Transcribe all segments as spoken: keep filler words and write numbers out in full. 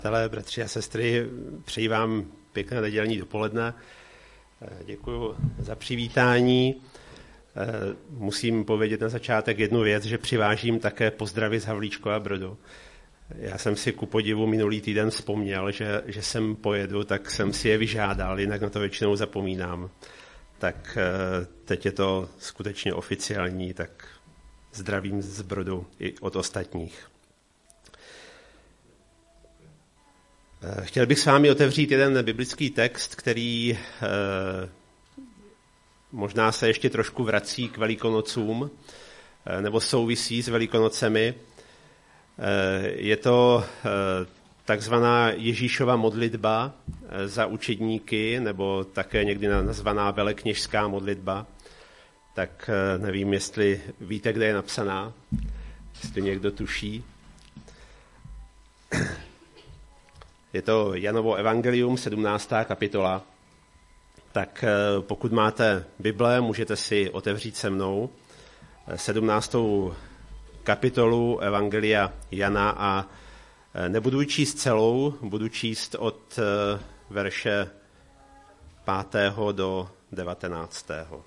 Přátelé, bratři a sestry, přeji vám pěkné nedělní dopoledne. Děkuji za přivítání. Musím povědět na začátek jednu věc, že přivážím také pozdravy z Havlíčkova Brodu. Já jsem si ku podivu minulý týden vzpomněl, že, že sem pojedu, tak jsem si je vyžádal, jinak na to většinou zapomínám. Tak teď je to skutečně oficiální, tak zdravím z Brodu i od ostatních. Chtěl bych s vámi otevřít jeden biblický text, který eh, možná se ještě trošku vrací k Velikonocům, eh, nebo souvisí s Velikonocemi. Eh, je to eh, takzvaná Ježíšova modlitba eh, za učedníky, nebo také někdy nazvaná velekněžská modlitba. Tak eh, nevím, jestli víte, kde je napsaná, jestli někdo tuší. Je to Janovo evangelium, sedmnáctá kapitola. Tak pokud máte Bible, můžete si otevřít se mnou sedmnáctou kapitolu evangelia Jana a nebudu číst celou, budu číst od verše pátého do devatenáctého.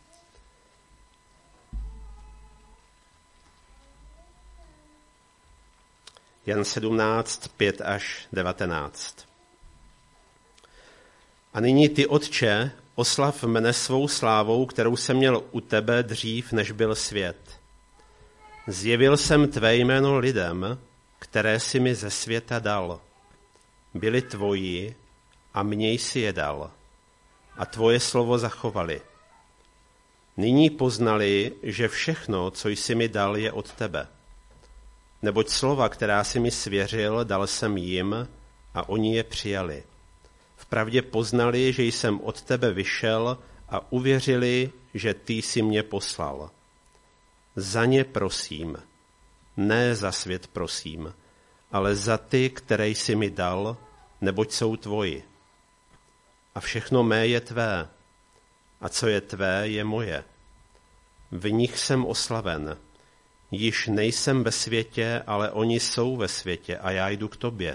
Jan sedmnáct, pět až devatenáct. A nyní ty, Otče, oslav mne svou slávou, kterou jsem měl u tebe dřív, než byl svět. Zjevil jsem tvé jméno lidem, které jsi mi ze světa dal. Byli tvoji a mně jsi je dal. A tvoje slovo zachovali. Nyní poznali, že všechno, co jsi mi dal, je od tebe. Neboť slova, která si mi svěřil, dal jsem jim a oni je přijali. Vpravdě poznali, že jsem od tebe vyšel a uvěřili, že ty jsi mě poslal. Za ně prosím, ne za svět prosím, ale za ty, které jsi mi dal, neboť jsou tvoji. A všechno mé je tvé, a co je tvé, je moje. V nich jsem oslaven. Již nejsem ve světě, ale oni jsou ve světě a já jdu k tobě.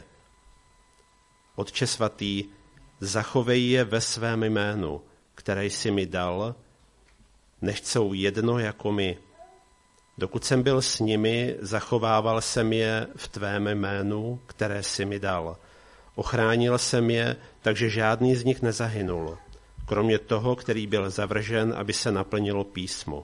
Otče svatý, zachovej je ve svém jménu, které jsi mi dal, nechť jsou jedno jako my. Dokud jsem byl s nimi, zachovával jsem je v tvém jménu, které jsi mi dal. Ochránil jsem je, takže žádný z nich nezahynul, kromě toho, který byl zavržen, aby se naplnilo písmo.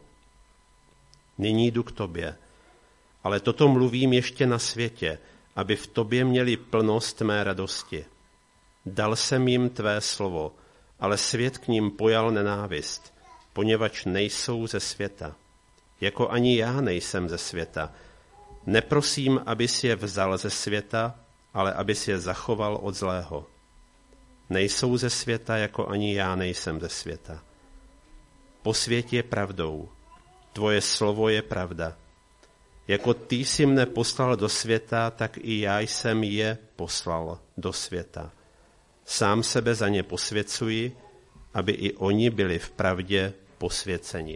Nyní jdu k tobě, ale toto mluvím ještě na světě, aby v tobě měli plnost mé radosti. Dal jsem jim tvé slovo, ale svět k ním pojal nenávist, poněvadž nejsou ze světa. Jako ani já nejsem ze světa. Neprosím, abys je vzal ze světa, ale abys je zachoval od zlého. Nejsou ze světa, jako ani já nejsem ze světa. Posvěť je pravdou. Tvoje slovo je pravda. Jako ty jsi mne poslal do světa, tak i já jsem je poslal do světa. Sám sebe za ně posvěcuji, aby i oni byli v pravdě posvěceni.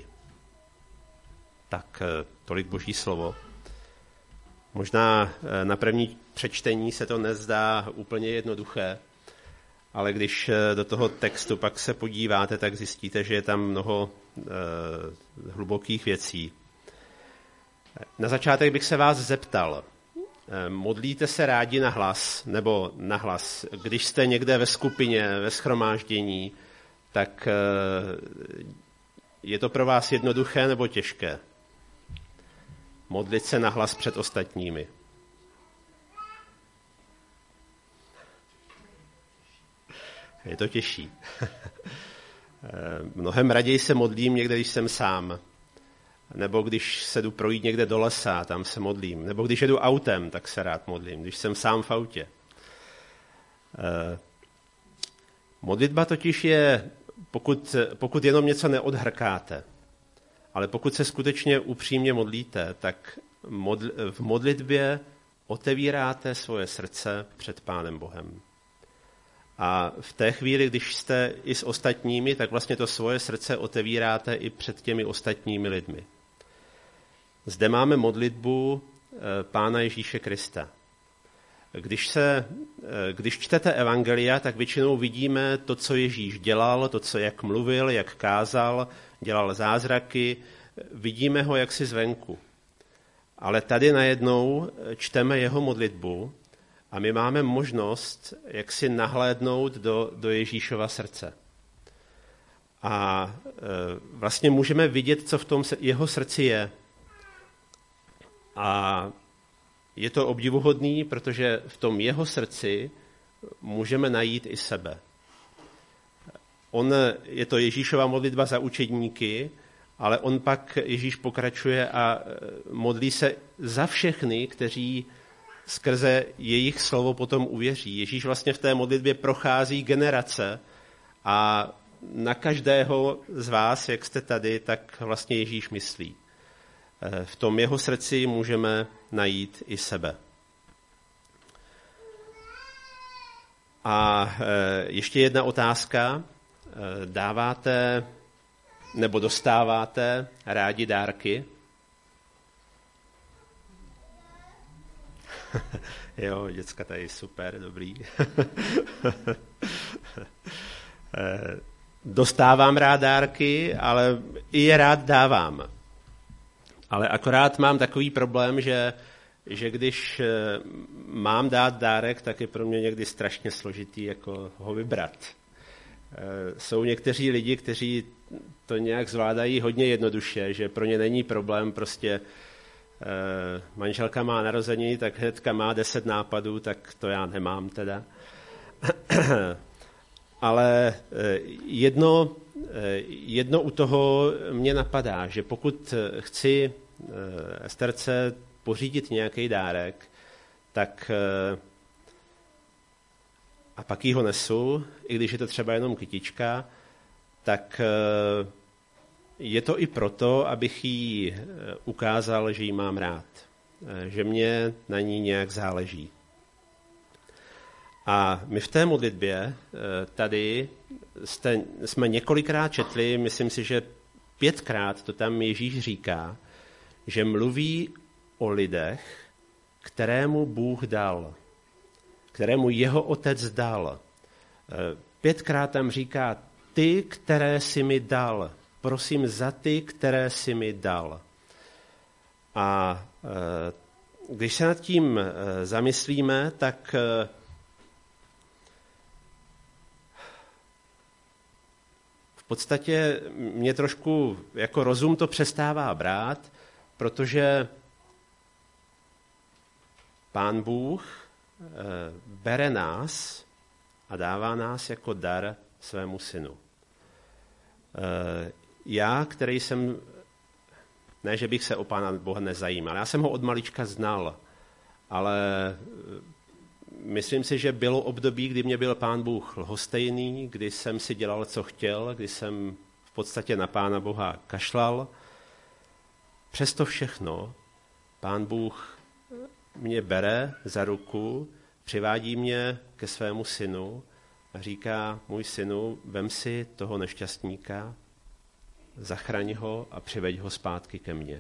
Tak tolik Boží slovo. Možná na první přečtení se to nezdá úplně jednoduché, ale když do toho textu pak se podíváte, tak zjistíte, že je tam mnoho eh, hlubokých věcí. Na začátek bych se vás zeptal, eh, modlíte se rádi na hlas, nebo na hlas, když jste někde ve skupině, ve shromáždění, tak eh, je to pro vás jednoduché nebo těžké? Modlit se na hlas před ostatními. Je to těžší. Mnohem raději se modlím někde, když jsem sám. Nebo když se jdu projít někde do lesa, tam se modlím. Nebo když jedu autem, tak se rád modlím, když jsem sám v autě. Modlitba totiž je, pokud, pokud jenom něco neodhrkáte, ale pokud se skutečně upřímně modlíte, tak modl, v modlitbě otevíráte svoje srdce před Pánem Bohem. A v té chvíli, když jste i s ostatními, tak vlastně to svoje srdce otevíráte i před těmi ostatními lidmi. Zde máme modlitbu Pána Ježíše Krista. Když, se, když čtete evangelia, tak většinou vidíme to, co Ježíš dělal, to, co jak mluvil, jak kázal, dělal zázraky, vidíme ho jaksi zvenku. Ale tady najednou čteme jeho modlitbu a my máme možnost jaksi nahlédnout do, do Ježíšova srdce. A e, vlastně můžeme vidět, co v tom jeho srdci je. A je to obdivuhodný, protože v tom jeho srdci můžeme najít i sebe. On, je to Ježíšova modlitba za učedníky, ale on pak, Ježíš pokračuje a modlí se za všechny, kteří skrze jejich slovo potom uvěří. Ježíš vlastně v té modlitbě prochází generace a na každého z vás, jak jste tady, tak vlastně Ježíš myslí. V tom jeho srdci můžeme najít i sebe. A ještě jedna otázka. Dáváte nebo dostáváte rádi dárky? Jo, děcka tady super, dobrý. Dostávám rád dárky, ale i je rád dávám. Ale akorát mám takový problém, že, že když mám dát dárek, tak je pro mě někdy strašně složitý jako ho vybrat. Jsou někteří lidi, kteří to nějak zvládají hodně jednoduše, že pro ně není problém prostě manželka má narozeniny, tak hnedka má deset nápadů, tak to já nemám teda. Ale jedno, jedno u toho mě napadá, že pokud chci Esterce pořídit nějaký dárek, tak a pak jí ho nesu, i když je to třeba jenom kytička, tak je to i proto, abych jí ukázal, že ji mám rád, že mě na ní nějak záleží. A my v té modlitbě tady jste, jsme několikrát četli, myslím si, že pětkrát to tam Ježíš říká, že mluví o lidech, kterému Bůh dal, kterému jeho otec dal. Pětkrát tam říká, ty, které jsi mi dal, prosím za ty, které jsi mi dal. A když se nad tím zamyslíme, tak v podstatě mě trošku jako rozum to přestává brát, protože Pán Bůh bere nás a dává nás jako dar svému synu. Já, který jsem, ne, že bych se o Pána Boha nezajímal, já jsem ho od malička znal, ale myslím si, že bylo období, kdy mě byl Pán Bůh lhostejný, kdy jsem si dělal, co chtěl, kdy jsem v podstatě na Pána Boha kašlal. Přesto všechno Pán Bůh mě bere za ruku, přivádí mě ke svému synu a říká, můj synu, vem si toho nešťastníka, zachraň ho a přiveď ho zpátky ke mně.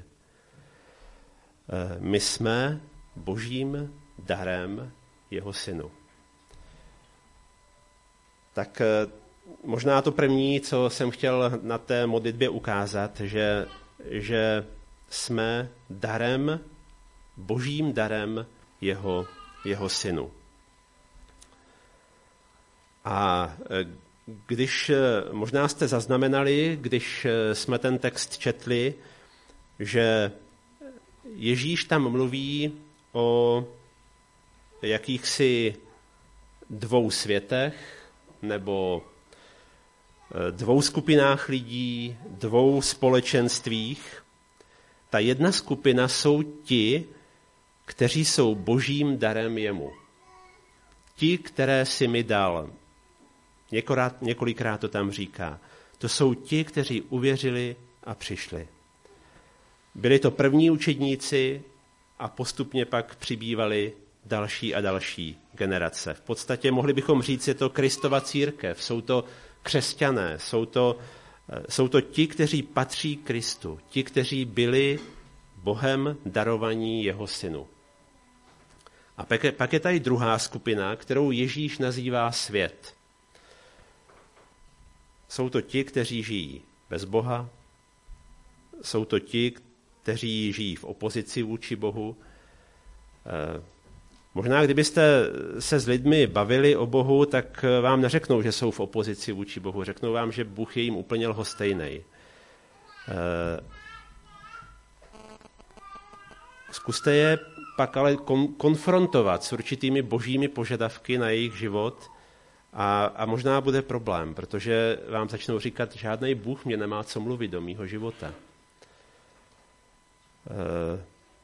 My jsme božím darem jeho synu. Tak možná to první, co jsem chtěl na té modlitbě ukázat, že, že jsme darem, božím darem jeho, jeho synu. A když, možná jste zaznamenali, když jsme ten text četli, že Ježíš tam mluví o jakýchsi dvou světech nebo dvou skupinách lidí, dvou společenstvích. Ta jedna skupina jsou ti, kteří jsou božím darem jemu. Ti, které si mi dal. Několikrát, několikrát to tam říká. To jsou ti, kteří uvěřili a přišli. Byli to první učedníci a postupně pak přibývali další a další generace. V podstatě mohli bychom říct, je to Kristova církev, jsou to křesťané, jsou to, jsou to ti, kteří patří Kristu, ti, kteří byli Bohem darovaní jeho synu. A pak je, pak je tady druhá skupina, kterou Ježíš nazývá svět. Jsou to ti, kteří žijí bez Boha, jsou to ti, kteří žijí v opozici vůči Bohu. Eh, možná, kdybyste se s lidmi bavili o Bohu, tak vám neřeknou, že jsou v opozici vůči Bohu. Řeknou vám, že Bůh je jim úplně lhostejnej. Eh, zkuste je pak ale kon- konfrontovat s určitými božími požadavky na jejich život a, a možná bude problém, protože vám začnou říkat, žádnej Bůh mě nemá co mluvit do mýho života. E,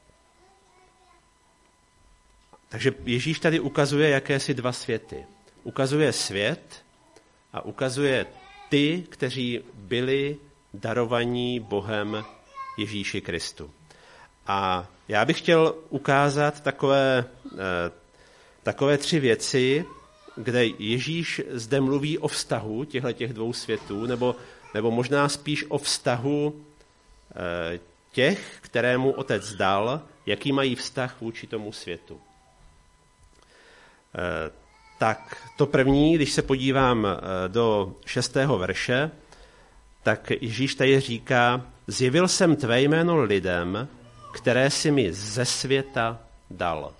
takže Ježíš tady ukazuje jakési dva světy. Ukazuje svět a ukazuje ty, kteří byli darovaní Bohem Ježíši Kristu. A já bych chtěl ukázat takové, takové tři věci, kde Ježíš zde mluví o vztahu těchto dvou světů, nebo, nebo možná spíš o vztahu těch, kterému Otec dal, jaký mají vztah vůči tomu světu. Tak to první, když se podívám do šestého verše, tak Ježíš tady říká, zjevil jsem tvé jméno lidem, které si mi ze světa dal.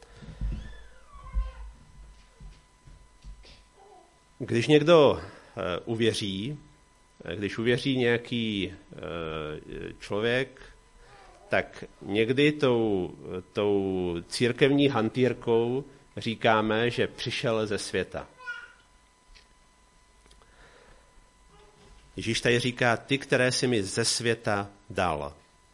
Když někdo uvěří, když uvěří nějaký člověk, tak někdy tou, tou církevní hantýrkou říkáme, že přišel ze světa. Ježíš tady říká, ty, které si mi ze světa dal.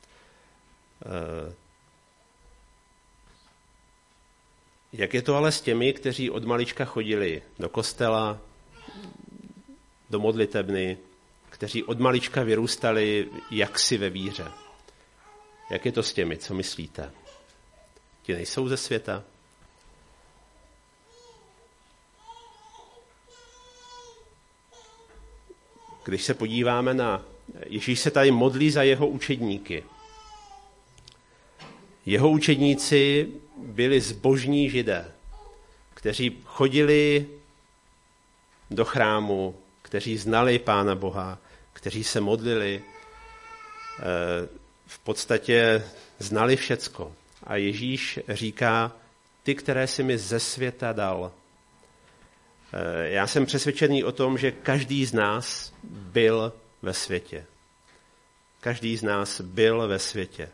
Jak je to ale s těmi, kteří od malička chodili do kostela, do modlitebny, kteří od malička vyrůstali jaksi ve víře? Jak je to s těmi, co myslíte? Ti nejsou ze světa? Když se podíváme na... Ježíš se tady modlí za jeho učedníky. Jeho učedníci byli zbožní Židé, kteří chodili do chrámu, kteří znali Pána Boha, kteří se modlili, v podstatě znali všecko. A Ježíš říká, ty, které jsi mi ze světa dal. Já jsem přesvědčený o tom, že každý z nás byl ve světě. Každý z nás byl ve světě.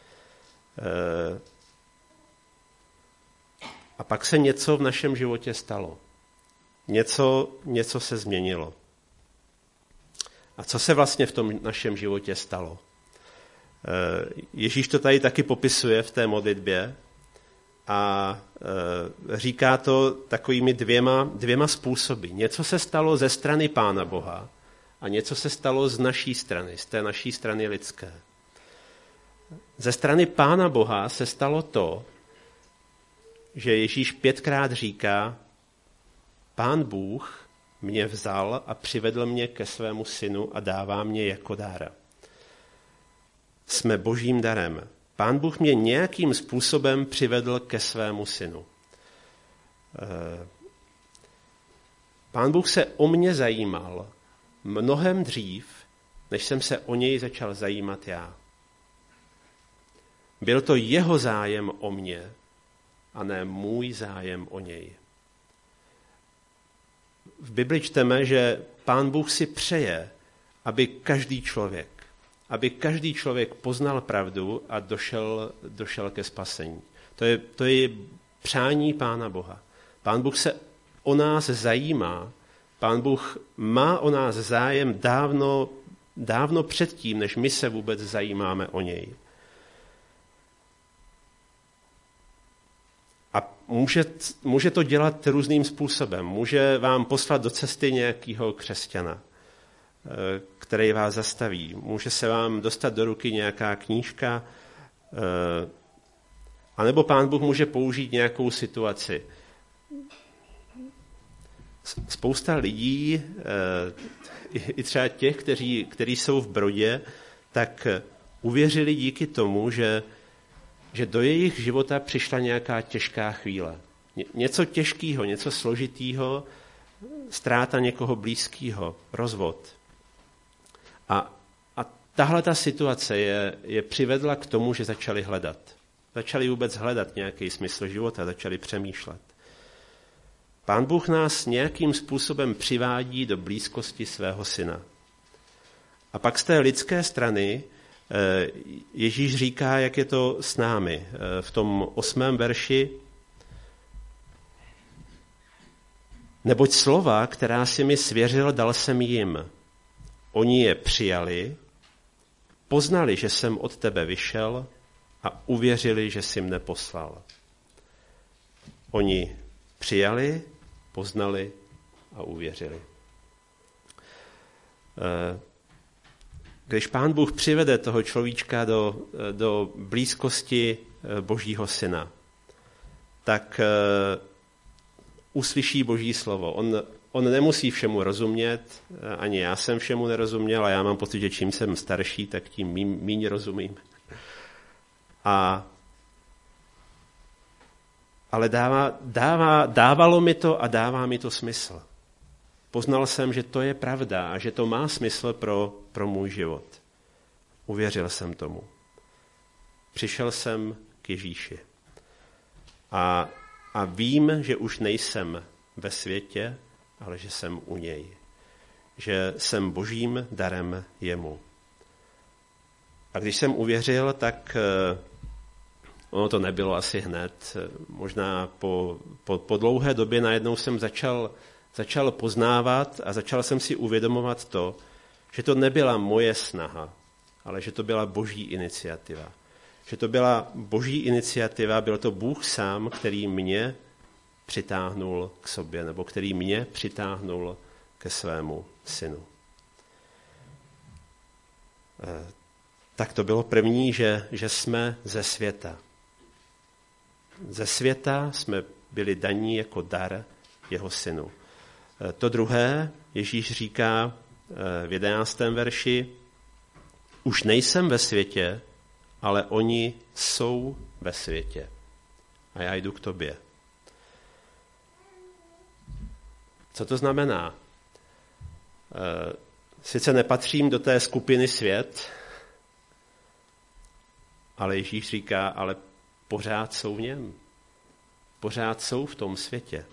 A pak se něco v našem životě stalo. Něco, něco se změnilo. A co se vlastně v tom našem životě stalo? Ježíš to tady taky popisuje v té modlitbě a říká to takovými dvěma, dvěma způsoby. Něco se stalo ze strany Pána Boha a něco se stalo z naší strany, z té naší strany lidské. Ze strany Pána Boha se stalo to, že Ježíš pětkrát říká, Pán Bůh mě vzal a přivedl mě ke svému synu a dává mě jako dára. Jsme božím darem. Pán Bůh mě nějakým způsobem přivedl ke svému synu. Pán Bůh se o mě zajímal mnohem dřív, než jsem se o něj začal zajímat já. Byl to jeho zájem o mě a ne můj zájem o něj. V Bibli čteme, že Pán Bůh si přeje, aby každý člověk, aby každý člověk poznal pravdu a došel, došel ke spasení. To je, to je přání Pána Boha. Pán Bůh se o nás zajímá, Pán Bůh má o nás zájem dávno, dávno předtím, než my se vůbec zajímáme o něj. A může, může to dělat různým způsobem. Může vám poslat do cesty nějakého křesťana, který vás zastaví. Může se vám dostat do ruky nějaká knížka, anebo Pán Bůh může použít nějakou situaci. Spousta lidí, i třeba těch, kteří, kteří jsou v brodě, tak uvěřili díky tomu, že že do jejich života přišla nějaká těžká chvíle. Něco těžkého, něco složitého, ztráta někoho blízkého, rozvod. A, a tahle ta situace je, je přivedla k tomu, že začali hledat. Začali vůbec hledat nějaký smysl života, začali přemýšlet. Pán Bůh nás nějakým způsobem přivádí do blízkosti svého syna. A pak z té lidské strany Ježíš říká, jak je to s námi. V tom osmém verši: Neboť slova, která si mi svěřil, dal jsem jim. Oni je přijali, poznali, že jsem od tebe vyšel a uvěřili, že jsi mne poslal. Oni přijali, poznali a uvěřili. Když Pán Bůh přivede toho človíčka do, do blízkosti Božího syna, tak uslyší Boží slovo. On, on nemusí všemu rozumět, ani já jsem všemu nerozuměl, a já mám pocit, že čím jsem starší, tak tím míň rozumím. A, ale dává, dává, dávalo mi to a dává mi to smysl. Poznal jsem, že to je pravda a že to má smysl pro, pro můj život. Uvěřil jsem tomu. Přišel jsem k Ježíši. A, a vím, že už nejsem ve světě, ale že jsem u něj. Že jsem Božím darem jemu. A když jsem uvěřil, tak ono to nebylo asi hned. Možná po, po, po dlouhé době najednou jsem začal Začal poznávat a začal jsem si uvědomovat to, že to nebyla moje snaha, ale že to byla Boží iniciativa. Že to byla Boží iniciativa, byl to Bůh sám, který mě přitáhnul k sobě, nebo který mě přitáhnul ke svému synu. Tak to bylo první, že, že jsme ze světa. Ze světa jsme byli daní jako dar jeho synu. To druhé, Ježíš říká v jedenáctém verši: Už nejsem ve světě, ale oni jsou ve světě. A já jdu k tobě. Co to znamená? Sice nepatřím do té skupiny svět, ale Ježíš říká, ale pořád jsou v něm. Pořád jsou v tom světě.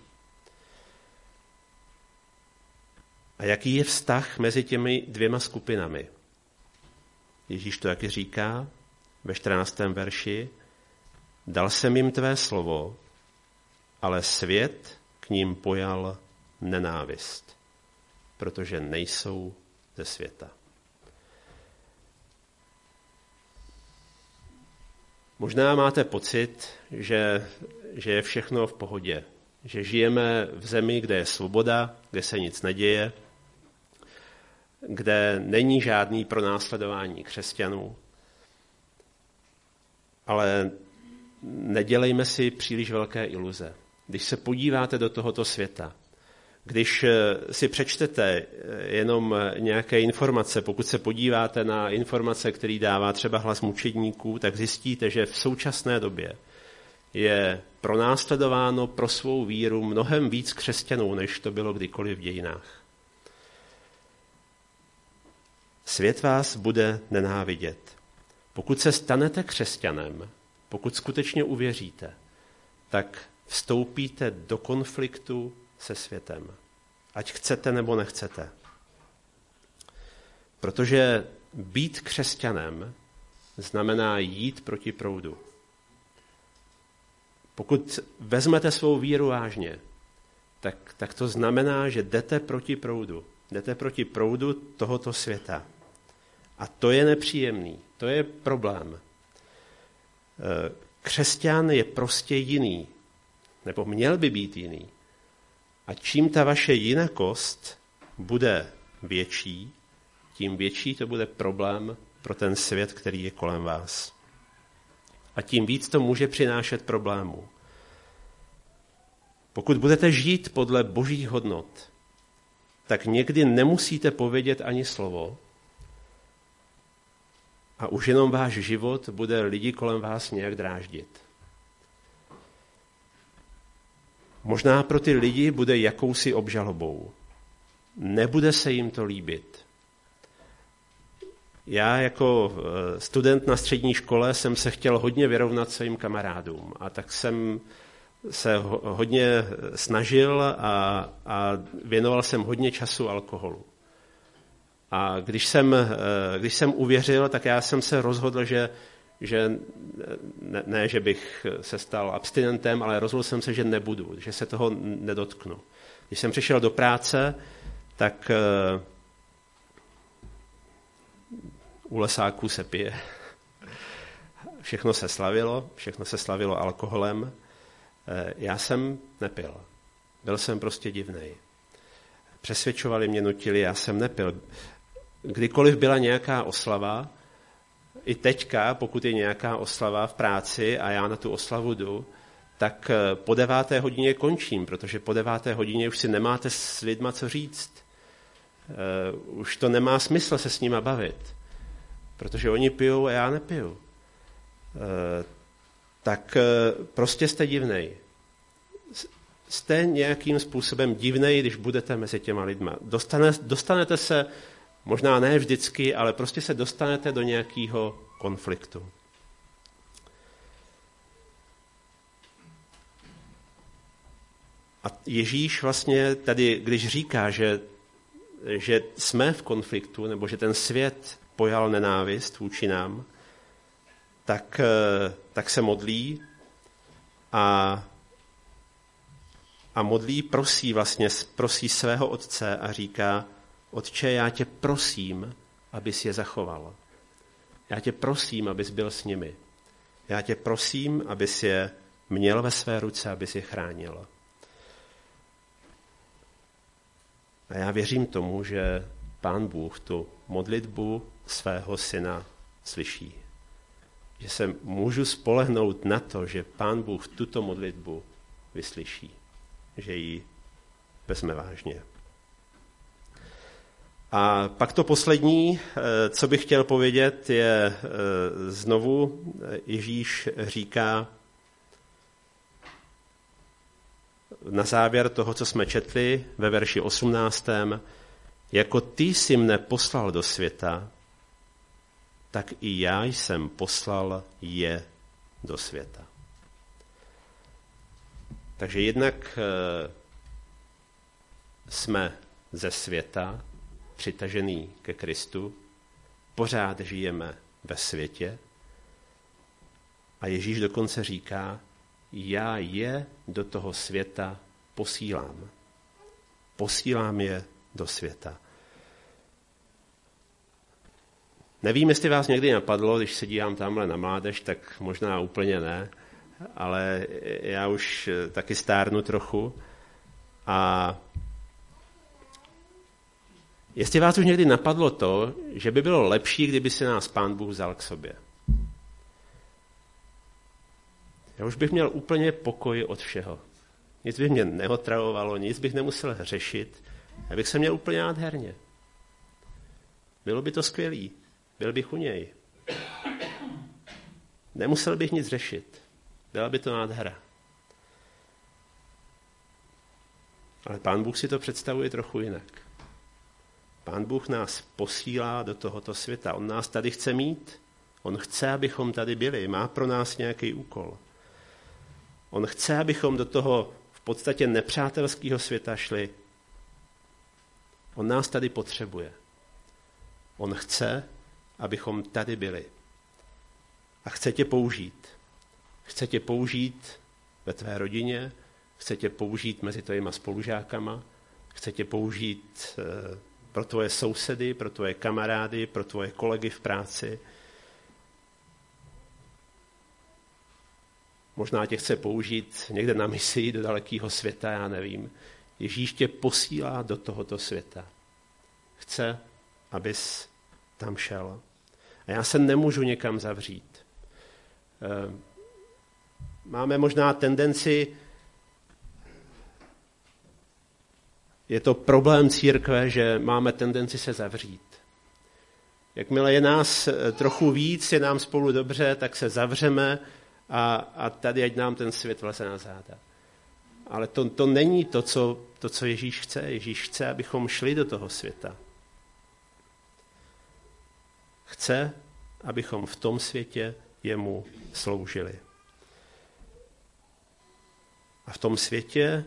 A jaký je vztah mezi těmi dvěma skupinami? Ježíš to taky říká ve čtrnáctém verši: Dal jsem jim tvé slovo, ale svět k ním pojal nenávist, protože nejsou ze světa. Možná máte pocit, že, že je všechno v pohodě, že žijeme v zemi, kde je svoboda, kde se nic neděje, kde není žádný pronásledování křesťanů. Ale nedělejme si příliš velké iluze. Když se podíváte do tohoto světa, když si přečtete jenom nějaké informace, pokud se podíváte na informace, které dává třeba Hlas mučedníků, tak zjistíte, že v současné době je pronásledováno pro svou víru mnohem víc křesťanů, než to bylo kdykoliv v dějinách. Svět vás bude nenávidět. Pokud se stanete křesťanem, pokud skutečně uvěříte, tak vstoupíte do konfliktu se světem. Ať chcete nebo nechcete. Protože být křesťanem znamená jít proti proudu. Pokud vezmete svou víru vážně, tak, tak to znamená, že jdete proti proudu. Jdete proti proudu tohoto světa. A to je nepříjemný, to je problém. Křesťan je prostě jiný, nebo měl by být jiný. A čím ta vaše jinakost bude větší, tím větší to bude problém pro ten svět, který je kolem vás. A tím víc to může přinášet problémů. Pokud budete žít podle božích hodnot, tak někdy nemusíte povědět ani slovo, a už jenom váš život bude lidi kolem vás nějak dráždit. Možná pro ty lidi bude jakousi obžalobou. Nebude se jim to líbit. Já jako student na střední škole jsem se chtěl hodně vyrovnat svým kamarádům a tak jsem se hodně snažil a, a věnoval jsem hodně času alkoholu. A když jsem, když jsem uvěřil, tak já jsem se rozhodl, že, že ne, ne, že bych se stal abstinentem, ale rozhodl jsem se, že nebudu, že se toho nedotknu. Když jsem přišel do práce, tak u lesáků se pije. Všechno se slavilo, všechno se slavilo alkoholem. Já jsem nepil. Byl jsem prostě divnej. Přesvědčovali mě, nutili, já jsem nepil. Kdykoliv byla nějaká oslava, i teďka, pokud je nějaká oslava v práci a já na tu oslavu jdu, tak po deváté hodině končím, protože po deváté hodině už si nemáte s lidma co říct. Už to nemá smysl se s nima bavit, protože oni pijou a já nepiju. Tak prostě jste divnej. Jste nějakým způsobem divnej, když budete mezi těma lidma. Dostane, dostanete se, možná ne vždycky, ale prostě se dostanete do nějakého konfliktu. A Ježíš vlastně tady, když říká, že, že jsme v konfliktu, nebo že ten svět pojal nenávist vůči nám, tak, tak se modlí a, a modlí, prosí vlastně, prosí svého otce a říká, Otče, já tě prosím, abys je zachoval. Já tě prosím, abys byl s nimi. Já tě prosím, abys je měl ve své ruce, abys je chránil. A já věřím tomu, že Pán Bůh tu modlitbu svého syna slyší. Že se můžu spolehnout na to, že Pán Bůh tuto modlitbu vyslyší. Že ji vezme vážně. A pak to poslední, co bych chtěl povědět, je znovu Ježíš říká na závěr toho, co jsme četli ve verši osmnáctém Jako ty jsi mne poslal do světa, tak i já jsem poslal je do světa. Takže jednak jsme ze světa, přitažený ke Kristu, pořád žijeme ve světě a Ježíš dokonce říká, já je do toho světa posílám. Posílám je do světa. Nevím, jestli vás někdy napadlo, když se dívám tamhle na mládež, tak možná úplně ne, ale já už taky stárnu trochu a jestli vás už někdy napadlo to, že by bylo lepší, kdyby si nás Pán Bůh vzal k sobě. Já už bych měl úplně pokoj od všeho. Nic by mě neotravovalo, nic bych nemusel řešit. Já bych se měl úplně nádherně. Bylo by to skvělý. Byl bych u něj. Nemusel bych nic řešit. Byla by to nádhera. Ale Pán Bůh si to představuje trochu jinak. Pán Bůh nás posílá do tohoto světa. On nás tady chce mít. On chce, abychom tady byli. Má pro nás nějaký úkol. On chce, abychom do toho v podstatě nepřátelského světa šli. On nás tady potřebuje. On chce, abychom tady byli. A chce tě použít. Chce tě použít ve tvé rodině, chce tě použít mezi tvojima spolužákama, chce tě použít pro tvoje sousedy, pro tvoje kamarády, pro tvoje kolegy v práci. Možná tě chce použít někde na misi do dalekého světa, já nevím. Ježíš tě posílá do tohoto světa. Chce, abys tam šel. A já se nemůžu někam zavřít. Máme možná tendenci, je to problém církve, že máme tendenci se zavřít. Jakmile je nás trochu víc, je nám spolu dobře, tak se zavřeme a, a tady ať nám ten svět vleze na záda. Ale to, to není to co, to, co Ježíš chce. Ježíš chce, abychom šli do toho světa. Chce, abychom v tom světě jemu sloužili. A v tom světě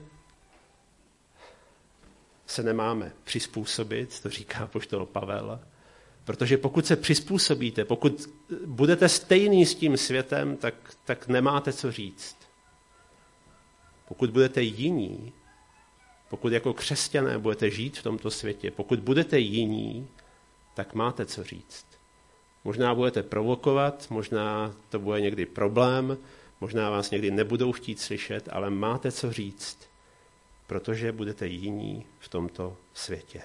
se nemáme přizpůsobit, to říká apoštol Pavel, protože pokud se přizpůsobíte, pokud budete stejný s tím světem, tak, tak nemáte co říct. Pokud budete jiní, pokud jako křesťané budete žít v tomto světě, pokud budete jiní, tak máte co říct. Možná budete provokovat, možná to bude někdy problém, možná vás někdy nebudou chtít slyšet, ale máte co říct, protože budete jiní v tomto světě.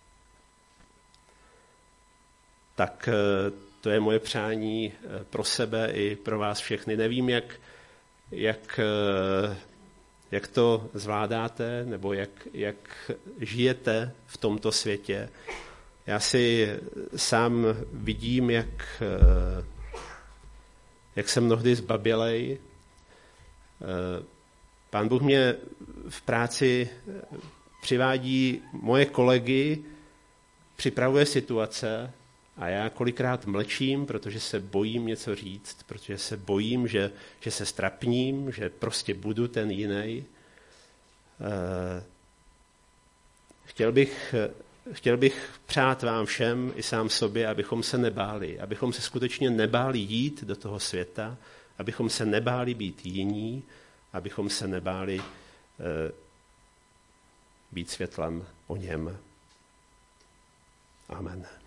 Tak to je moje přání pro sebe i pro vás všechny. Nevím, jak, jak, jak to zvládáte, nebo jak, jak žijete v tomto světě. Já si sám vidím, jak, jak jsem mnohdy zbabělej. Pán Bůh mě v práci přivádí moje kolegy, připravuje situace a já kolikrát mlčím, protože se bojím něco říct, protože se bojím, že, že se strapním, že prostě budu ten jiný. Chtěl bych, chtěl bych přát vám všem i sám sobě, abychom se nebáli, abychom se skutečně nebáli jít do toho světa, abychom se nebáli být jiní, abychom se nebáli e, být světlem o něm. Amen.